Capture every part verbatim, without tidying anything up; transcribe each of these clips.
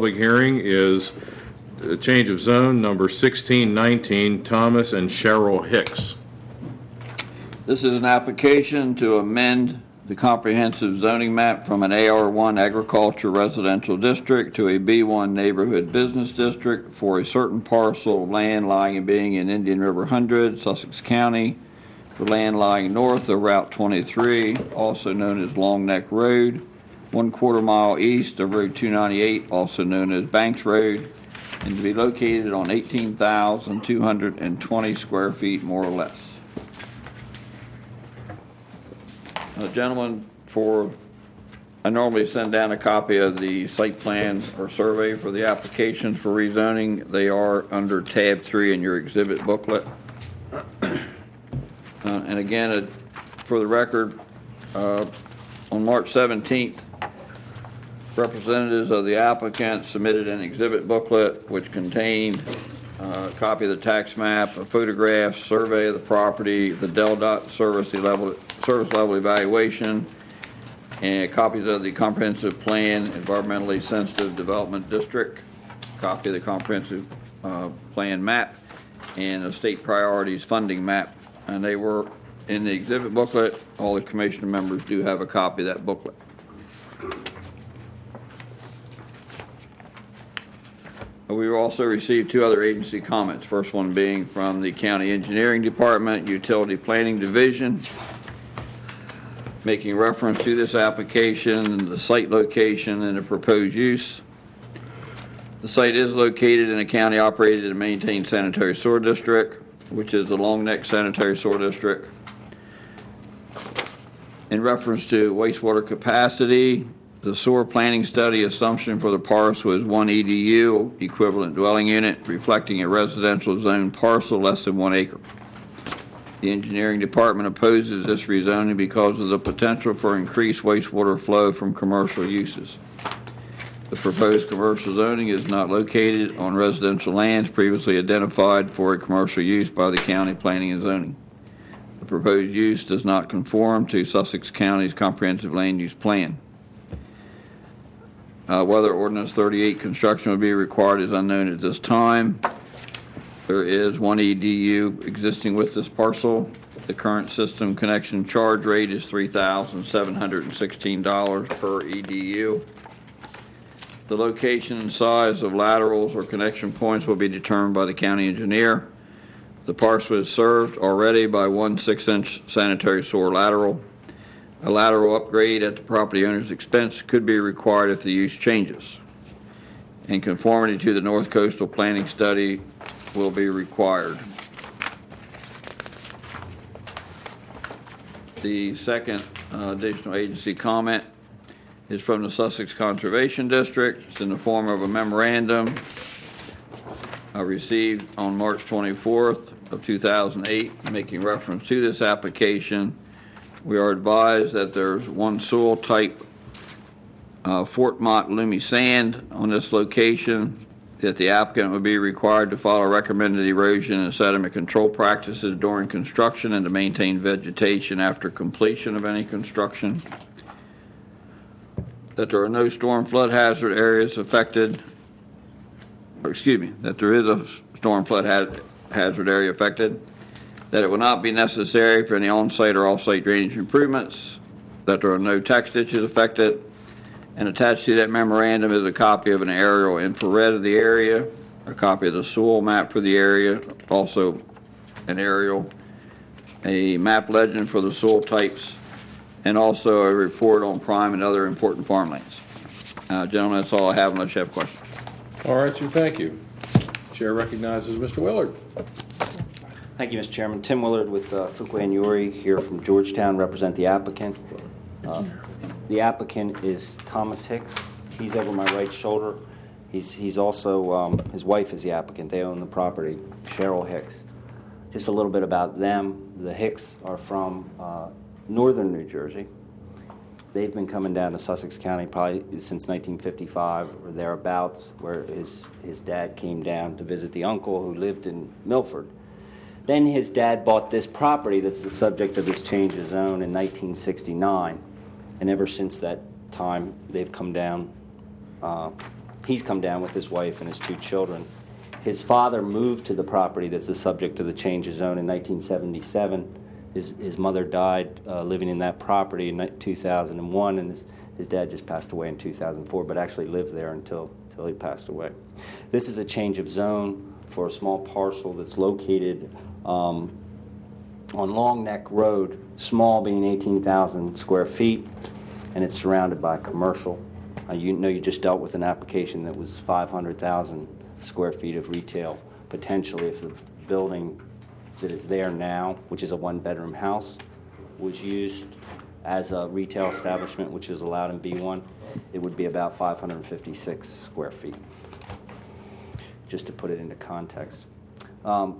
public hearing is a change of zone number sixteen nineteen, Thomas and Cheryl Hicks. This is an application to amend the comprehensive zoning map from an A R one agriculture residential district to a B one neighborhood business district for a certain parcel of land lying and being in Indian River one hundred, Sussex County, for land lying north of Route twenty-three, also known as Long Neck Road, one quarter mile east of Road two ninety-eight, also known as Banks Road, and to be located on eighteen thousand two hundred twenty square feet, more or less. Uh, gentlemen, for I normally send down a copy of the site plan or survey for the applications for rezoning. They are under tab three in your exhibit booklet. Uh, and again, uh, for the record, uh, on March seventeenth, representatives of the applicant submitted an exhibit booklet which contained uh, a copy of the tax map, a photograph, survey of the property, the Del Dot service level, service level evaluation, and copies of the comprehensive plan, environmentally sensitive development district, copy of the comprehensive uh, plan map, and the state priorities funding map. And they were in the exhibit booklet. All the commission members do have a copy of that booklet. We also received two other agency comments. First one being from the County Engineering Department, Utility Planning Division, making reference to this application, the site location, and the proposed use. The site is located in a county-operated and maintained sanitary sewer district, which is the Long Neck Sanitary Sewer District. In reference to wastewater capacity, the sewer planning study assumption for the parcel is one E D U, equivalent dwelling unit, reflecting a residential zone parcel less than one acre. The engineering department opposes this rezoning because of the potential for increased wastewater flow from commercial uses. The proposed commercial zoning is not located on residential lands previously identified for a commercial use by the county planning and zoning. The proposed use does not conform to Sussex County's comprehensive land use plan. Uh, whether Ordinance thirty-eight construction will be required is unknown at this time. There is one E D U existing with this parcel. The current system connection charge rate is three thousand seven hundred sixteen dollars per E D U. The location and size of laterals or connection points will be determined by the county engineer. The parcel is served already by one six-inch sanitary sewer lateral. A lateral upgrade at the property owner's expense could be required if the use changes. In conformity to the North Coastal Planning Study will be required. The second uh, additional agency comment is from the Sussex Conservation District. It's in the form of a memorandum I received on March twenty-fourth of two thousand eight, making reference to this application. We are advised that there's one soil type, uh, Fort Mott Loomy sand on this location, that the applicant would be required to follow recommended erosion and sediment control practices during construction and to maintain vegetation after completion of any construction. That there are no storm flood hazard areas affected, or excuse me, that there is a storm flood ha- hazard area affected, that it will not be necessary for any on-site or off-site drainage improvements, that there are no tax ditches affected, and attached to that memorandum is a copy of an aerial infrared of the area, a copy of the soil map for the area, also an aerial, a map legend for the soil types, and also a report on prime and other important farmlands. Uh, gentlemen, that's all I have unless you have questions. All right, sir, thank you. Chair recognizes Mister Willard. Thank you, Mister Chairman. Tim Willard with uh, Fuqua and Uri here from Georgetown, represent the applicant. Uh, the applicant is Thomas Hicks. He's over my right shoulder. He's, he's also, um, his wife is the applicant. They own the property, Cheryl Hicks. Just a little bit about them. The Hicks are from uh, northern New Jersey. They've been coming down to Sussex County probably since nineteen fifty-five or thereabouts, where his, his dad came down to visit the uncle who lived in Milford. Then his dad bought this property that's the subject of this change of zone in nineteen sixty-nine. And ever since that time, they've come down uh, He's come down with his wife and his two children. His father moved to the property that's the subject of the change of zone in nineteen seventy-seven. His, his mother died uh, living in that property in two thousand one, and his, his dad just passed away in two thousand four, but actually lived there until, until he passed away. This is a change of zone for a small parcel that's located um, on Long Neck Road, small being eighteen thousand square feet, and it's surrounded by commercial. Uh, you know you just dealt with an application that was five hundred thousand square feet of retail, potentially if the building that is there now, which is a one-bedroom house, was used as a retail establishment, which is allowed in B one, it would be about five hundred fifty-six square feet, just to put it into context. Um,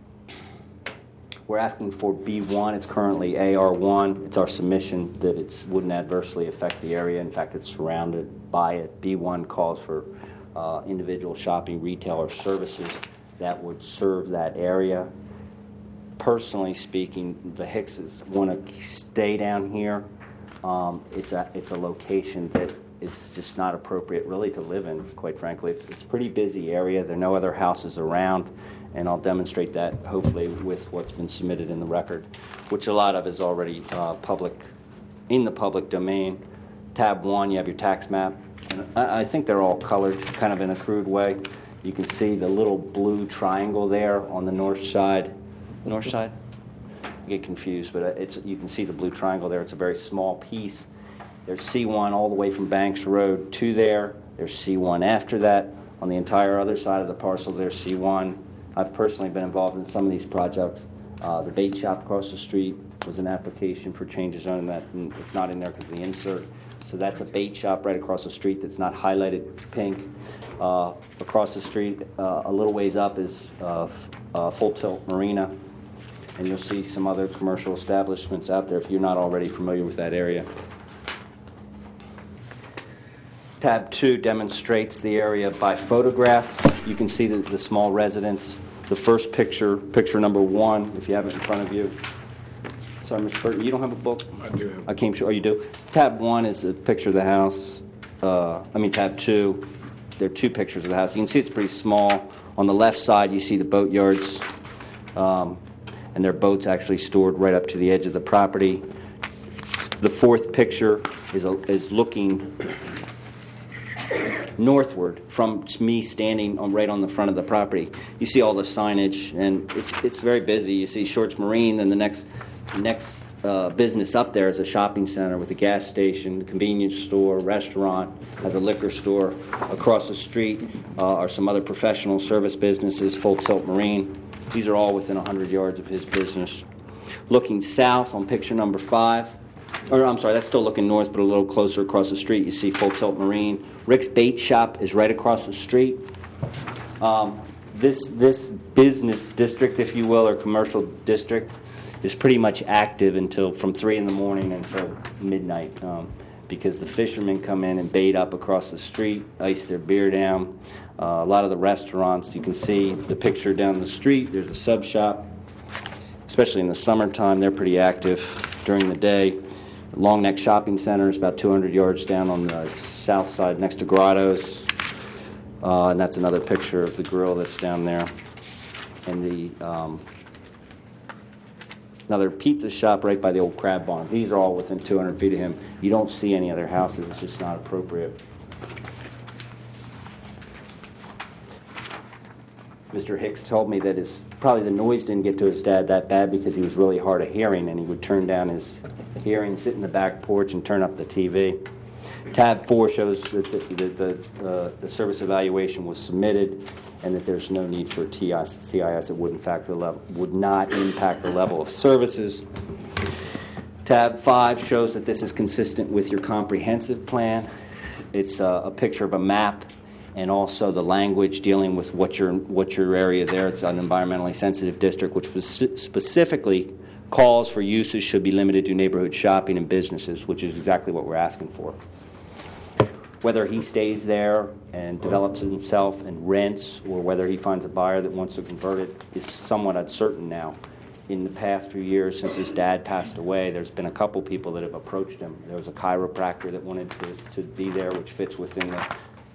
we're asking for B one. It's currently A R one. It's our submission that it wouldn't adversely affect the area. In fact, it's surrounded by it. B one calls for uh, individual shopping, retail, or services that would serve that area. Personally speaking, the Hickses want to stay down here. Um, it's a it's a location that is just not appropriate really to live in, quite frankly. It's, it's a pretty busy area. There are no other houses around, and I'll demonstrate that hopefully with what's been submitted in the record, which a lot of is already uh, public, in the public domain. Tab one, you have your tax map. And I, I think they're all colored kind of in a crude way. You can see the little blue triangle there on the north side. North side? I get confused, but it's, you can see the blue triangle there. It's a very small piece. There's C one all the way from Banks Road to there. There's C one after that. On the entire other side of the parcel, there's C one. I've personally been involved in some of these projects. Uh, the bait shop across the street was an application for change of zone, that and it's not in there because of the insert. So that's a bait shop right across the street that's not highlighted pink. Uh, across the street, uh, a little ways up, is uh, f- uh, Full Tilt Marina. And you'll see some other commercial establishments out there if you're not already familiar with that area. Tab two demonstrates the area by photograph. You can see the, the small residence. The first picture, picture number one, if you have it in front of you. Sorry, Mister Burton, you don't have a book? I do have. I came sure, oh, you do? Tab one is a picture of the house. Uh, I mean, tab two, there are two pictures of the house. You can see it's pretty small. On the left side, you see the boat yards. Um, and their boats actually stored right up to the edge of the property. The fourth picture is, a, is looking northward from me standing on, right on the front of the property. You see all the signage, and it's it's very busy. You see Shorts Marine, then the next next uh, business up there is a shopping center with a gas station, convenience store, restaurant, has a liquor store. Across the street uh, are some other professional service businesses, Full Tilt Marine. These are all within one hundred yards of his business. Looking south on picture number five, or I'm sorry, that's still looking north, but a little closer across the street, you see Full Tilt Marine. Rick's Bait Shop is right across the street. Um, this, this business district, if you will, or commercial district, is pretty much active until from three in the morning until midnight, um, because the fishermen come in and bait up across the street, ice their beer down. Uh, a lot of the restaurants, you can see the picture down the street, there's a sub shop, especially in the summertime, they're pretty active during the day. Long Neck Shopping Center is about two hundred yards down on the south side next to Grottos, uh, and that's another picture of the grill that's down there. And the um, another pizza shop right by the old crab barn. These are all within two hundred feet of him. You don't see any other houses, it's just not appropriate. Mister Hicks told me that his probably the noise didn't get to his dad that bad because he was really hard of hearing, and he would turn down his hearing, sit in the back porch, and turn up the T V. Tab four shows that the, the, the, uh, the service evaluation was submitted, and that there's no need for T I S. T I S it would in fact the level would not impact the level of services. Tab five shows that this is consistent with your comprehensive plan. It's uh, a picture of a map, and also the language dealing with what your what your area there. It's an environmentally sensitive district, which was specifically calls for uses should be limited to neighborhood shopping and businesses, which is exactly what we're asking for. Whether he stays there and develops it himself and rents, or whether he finds a buyer that wants to convert it, is somewhat uncertain now. In the past few years, since his dad passed away, there's been a couple people that have approached him. There was a chiropractor that wanted to, to be there, which fits within the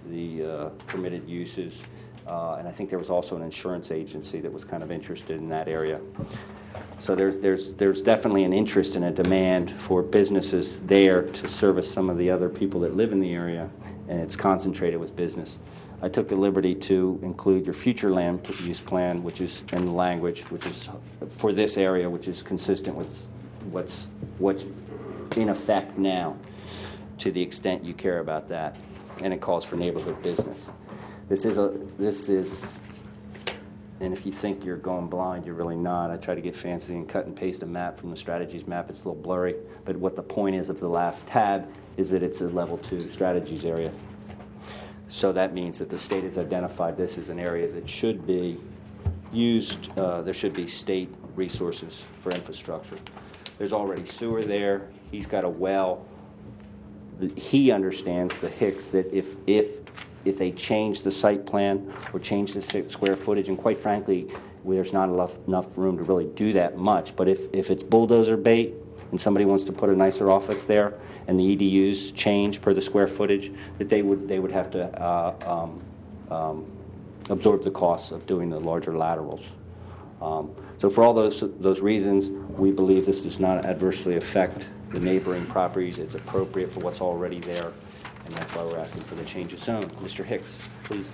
the uh, permitted uses. Uh, and I think there was also an insurance agency that was kind of interested in that area. So there's, there's, there's definitely an interest and a demand for businesses there to service some of the other people that live in the area, and it's concentrated with business. I took the liberty to include your future land use plan, which is in the language, which is for this area, which is consistent with what's, what's in effect now, to the extent you care about that, and it calls for neighborhood business. This is a, this is, and if you think you're going blind, you're really not. I try to get fancy and cut and paste a map from the strategies map. It's a little blurry, but what the point is of the last tab is that it's a level two strategies area. So that means that the state has identified this as an area that should be used, uh, there should be state resources for infrastructure. There's already sewer there. He's got a well. He understands, the Hicks, that if, if, if they change the site plan or change the square footage, and quite frankly, there's not enough, enough room to really do that much, but if, if it's bulldozer bait and somebody wants to put a nicer office there and the E D Us change per the square footage, that they would, they would have to uh, um, um, absorb the costs of doing the larger laterals. Um, so for all those, those reasons, we believe this does not adversely affect the neighboring properties. It's appropriate for what's already there, and that's why we're asking for the change of zone. Mister Hicks, please.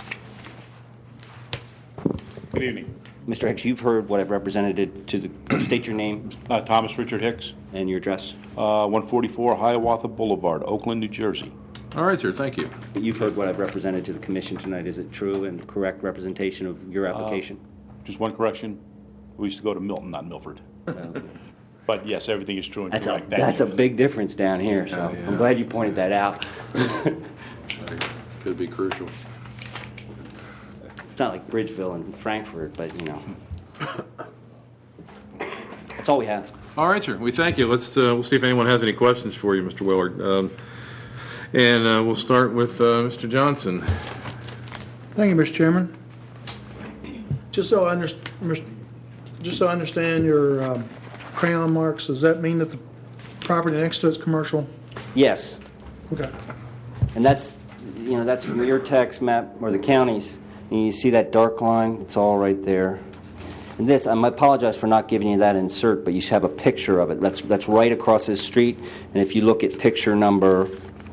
Good evening. Mister Hicks, you've heard what I've represented to the, state your name Uh, Thomas Richard Hicks, and your address. uh, one forty-four Hiawatha Boulevard, Oakland, New Jersey. All right, sir, thank you. But you've heard what I've represented to the commission tonight. Is it true and correct representation of your application? Just one correction. We used to go to Milton, not Milford. Okay. But yes, everything is true and That's a, correct. Thank that's a you. big difference down here, so Oh, yeah. I'm glad you pointed that out. Could be crucial. It's not like Bridgeville and Frankfurt, but, you know. That's all we have. All right, sir, we thank you. Let's, uh, we'll see if anyone has any questions for you, Mister Willard. Um, And uh, we'll start with uh, Mister Johnson. Thank you, Mister Chairman. Just so I understand, just so I understand your um, crayon marks, does that mean that the property next to it's commercial? Yes. Okay. And that's, you know, that's from your tax map or the county's. And you see that dark line? It's all right there. And this, I apologize for not giving you that insert, but you have a picture of it. That's, that's right across this street. And if you look at picture number,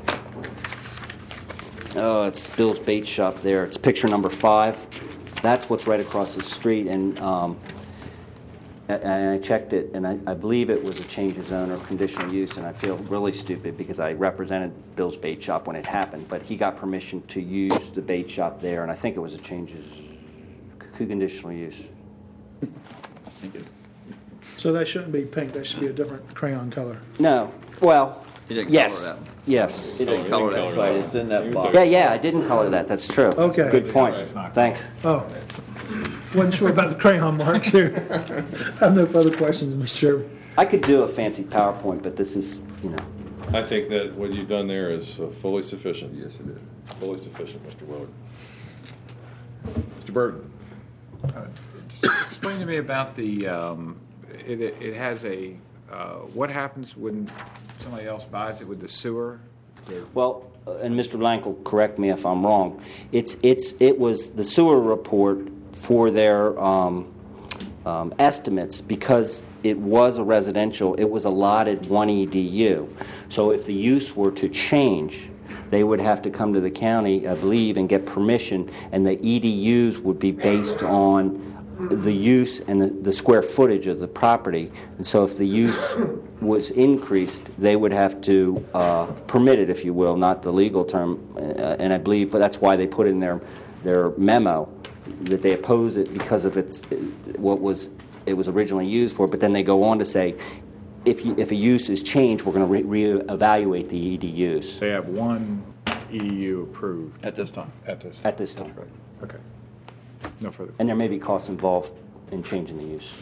oh, it's Bill's Bait Shop there. It's picture number five. That's what's right across the street. And, um, and I checked it, and I, I believe it was a change of zone or conditional use, and I feel really stupid because I represented Bill's Bait Shop when it happened, but he got permission to use the bait shop there, and I think it was a change of conditional use. So that shouldn't be pink, that should be a different crayon color. No, well, He didn't yes, color that. yes. He didn't color that site, it's in that box. Yeah, yeah, I didn't color that, that's true. Okay. Good point, thanks. Oh, wasn't sure about the crayon marks here. I have no further questions, Mister Chairman. I could do a fancy PowerPoint, but this is, you know. I think that what you've done there is uh, fully sufficient. Yes, it is. Fully sufficient, Mister Willard. Mister Burton. Uh, just explain to me about the, um, it, it has a, uh, what happens when somebody else buys it with the sewer? The- Well, uh, and Mister Blank will correct me if I'm wrong. It's it's it was the sewer report for their um, um, estimates because it was a residential. It was allotted one E D U. So if the use were to change, they would have to come to the county, I believe, and get permission, and the E D Us would be based on the use and the, the square footage of the property. And so if the use was increased, they would have to uh, permit it, if you will, not the legal term. Uh, and I believe that's why they put in their, their memo that they oppose it because of its, what was it was originally used for. But then they go on to say, if, you, if a use is changed, we're going to re- reevaluate the E D Us They have one E D U approved At this time. at this. at this time. Okay. No further. And there may be costs involved in changing the use.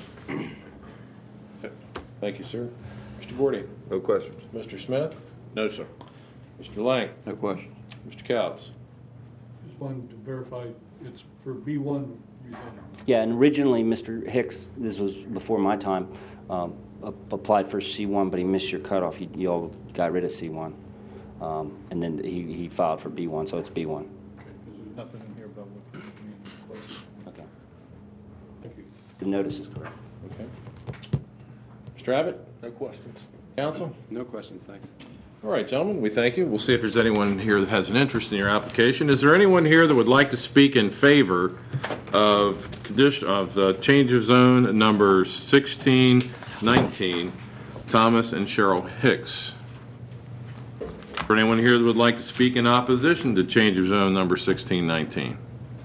Thank you, sir. Mister Gordy. No questions. Mister Smith? No, sir. Mister Lang? No question. Mister Couts? Just wanted to verify, it's for B one rezoning. Yeah, and originally, Mister Hicks, this was before my time, um, a- applied for C one, but he missed your cutoff. You, you all got rid of C one. Um, And then he he filed for B one, so it's B one. Because there's nothing in here about what the meeting was. Okay. Thank you. The notice is correct. Okay. Mister Abbott? No questions. Counsel? No questions, thanks. All right, gentlemen, we thank you. We'll see if there's anyone here that has an interest in your application. Is there anyone here that would like to speak in favor of condition, of the change of zone number sixteen nineteen, Thomas and Cheryl Hicks? Is there anyone here that would like to speak in opposition to change of zone number sixteen nineteen?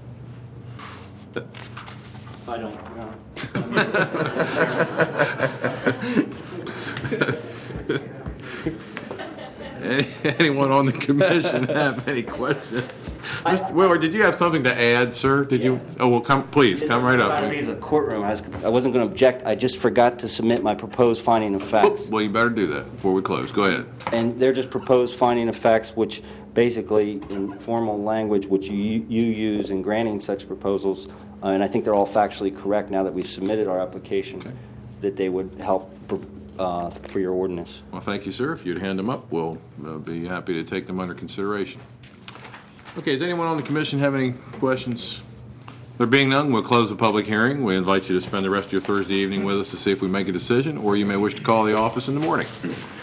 I don't, Anyone on the commission have any questions? Mister Willard, did you have something to add, sir? Did you? Oh, well, come, please, come right I think up. it's a courtroom. I was, I wasn't going to object. I just forgot to submit my proposed finding of facts. Well, you better do that before we close. Go ahead. And they're just proposed finding of facts, which basically, in formal language, which you, you use in granting such proposals, uh, and I think they're all factually correct now that we've submitted our application, that they would help uh, for your ordinance. Well, thank you, sir. If you'd hand them up, we'll uh, be happy to take them under consideration. Okay, does anyone on the commission have any questions? There being none, we'll close the public hearing. We invite you to spend the rest of your Thursday evening with us to see if we make a decision, or you may wish to call the office in the morning.